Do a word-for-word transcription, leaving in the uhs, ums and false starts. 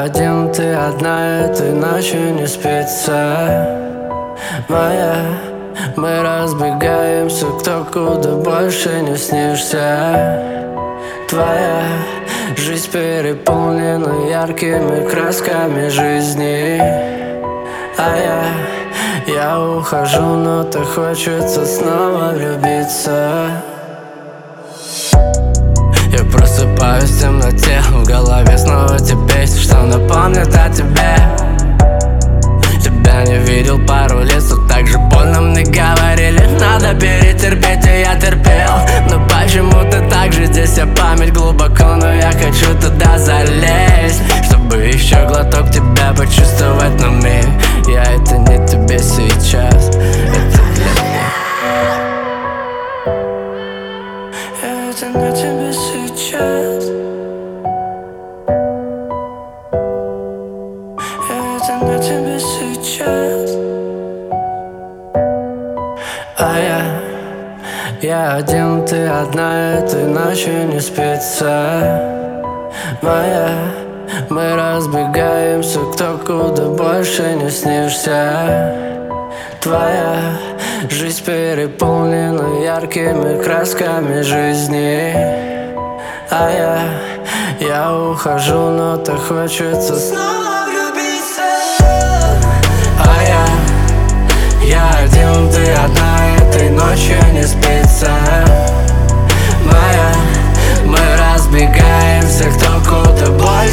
один, ты одна, этой ночью не спится моя. Мы разбегаемся, кто куда больше не снишься. Твоя жизнь переполнена яркими красками жизни, а я, я ухожу, но так хочется снова влюбиться. Я просыпаюсь в темноте, в голове снова те песни, что напомнят о тебе. Тебя не видел пару лет, но так же больно мне говорили. Надо перетерпеть, и я терпел. Но почему-то так же здесь, а память глубоко. Но я хочу туда залезть, чтобы еще глоток тебя почувствовать на миг. Я это не тебе сейчас, это для меня. Я это не тебе сейчас. Я это не тебе сейчас. А я, я один, ты одна, этой ночью не спится моя. Мы разбегаемся, кто куда больше не снишься. Твоя жизнь переполнена яркими красками жизни, а я, я ухожу, но так хочется снова влюбиться. А я, я один, ты одна, этой ночью не спится моя. Мы разбегаемся, кто куда больше